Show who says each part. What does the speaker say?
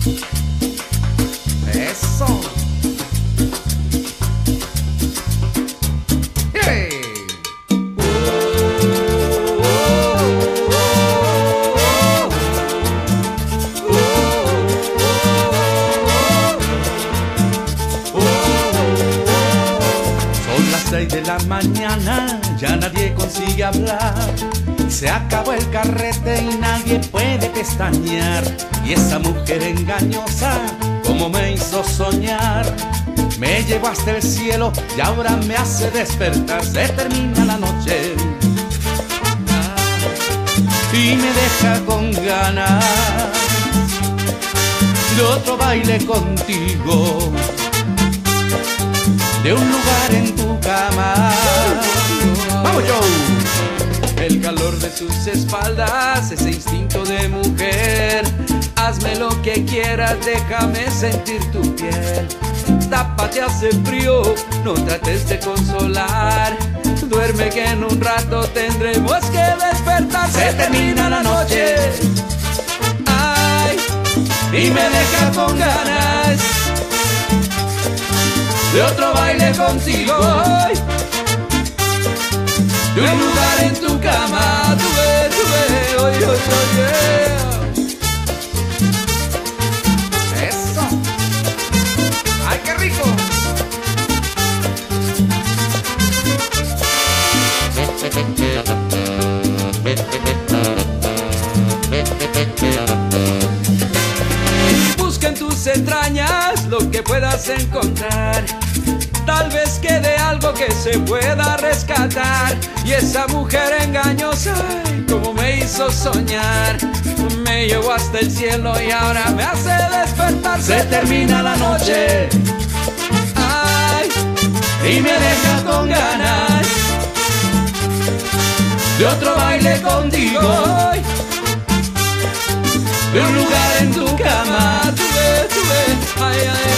Speaker 1: Eso. Hey. Son las 6 de la mañana, ya nadie consigue hablar. Se acabó el carrete y nadie puede pestañear. Y esa mujer engañosa, como me hizo soñar, me llevó hasta el cielo y ahora me hace despertar. Se termina la noche y me deja con ganas de otro baile contigo, de un lugar en tu cama. ¡Vamos, Joe! El calor de tus espaldas, ese instinto de mujer. Hazme lo que quieras, déjame sentir tu piel. Tápate, hace frío, no trates de consolar. Duerme que en un rato tendremos que despertar. Se termina la noche, ay, y me deja con ganas de otro baile contigo, de un lugar en tu cama. Tú ve, oye, oye. Eso. Ay, qué rico. Busca en tus entrañas lo que puedas encontrar. Tal vez quede algo que se pueda rescatar. Y esa mujer engañosa, como me hizo soñar, me llevó hasta el cielo y ahora me hace despertar. Se termina la noche, ay, y me deja con ganas de otro baile contigo, de un lugar en tu cama. Tú ve, ay, ay.